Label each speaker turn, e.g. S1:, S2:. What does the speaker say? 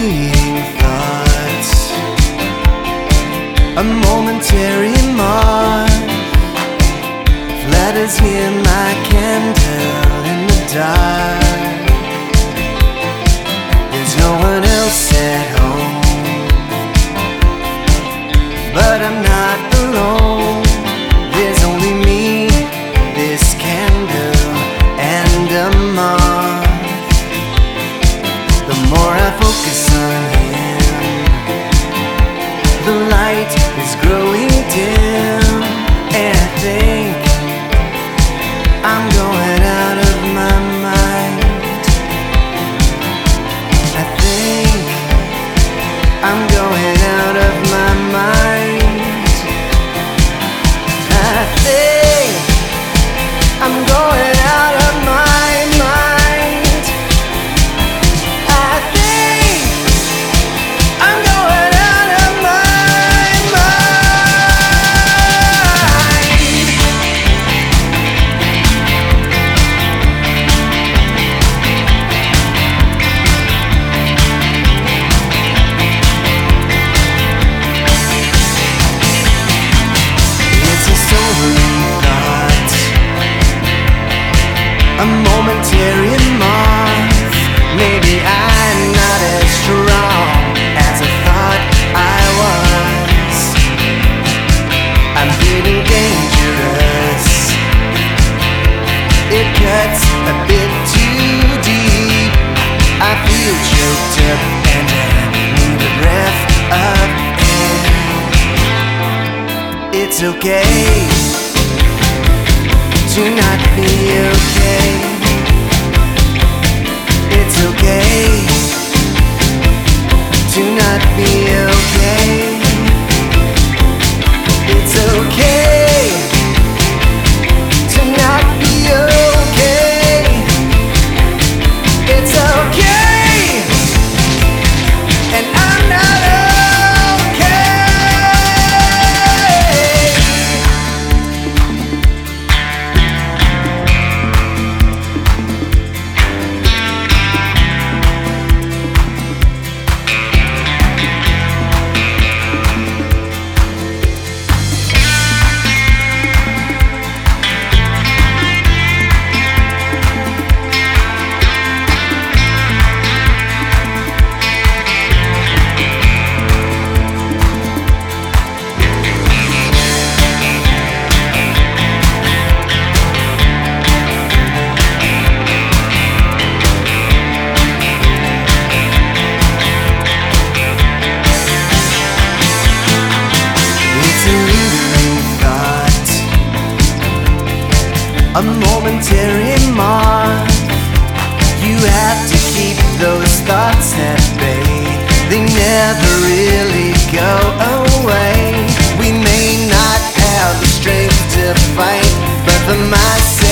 S1: fleeting thought, a momentary mark, flutters here my candle in the dark. There's no one else at home, but I'm not alone. There's only me, this candle, and a moth. The more I focus on him, the light is growing dim, and I think I'm going out of my mind. I think I'm going out of my mind. I think I'm going out of my mind. I think I'm going out of my mind. It's a sobering thought, a momentary moth. Maybe I'm not as strong as I thought I was. I'm feeling dangerous. It cuts a bit too deep. I feel choked up and I need a breath of air. It's okay to not be okay. It's okay to not be okay. It's okay to not be okay. It's okay, and I'm not okay. A momentary mark. You have to keep those thoughts at bay. They never really go away. We may not have the strength to fight, but for my sake